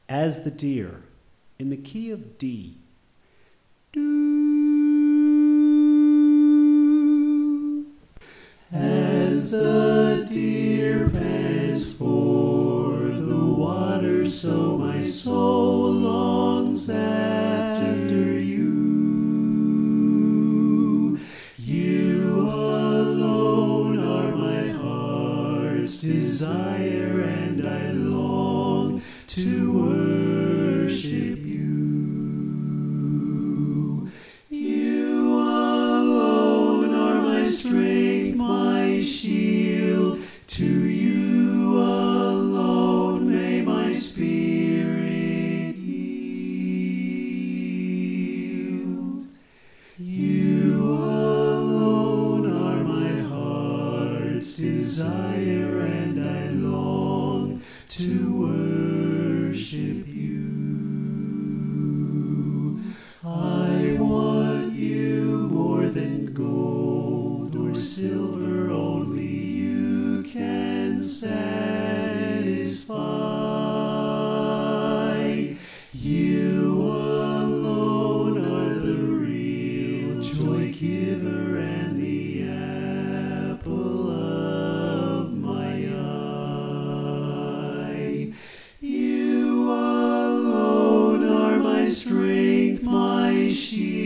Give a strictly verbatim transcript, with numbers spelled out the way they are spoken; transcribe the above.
As the Deer, in the key of D. As the deer pants for the water, so my soul longs after you. You alone are my heart's desire, and I long to worship you. You alone are my strength, my shield. To you alone may my spirit yield. You alone are my heart's desire, and I long to worship you. I want you more than gold or silver, only you can satisfy. You alone are the real joy giver and the apple of my eye. You alone are my strength, my shield.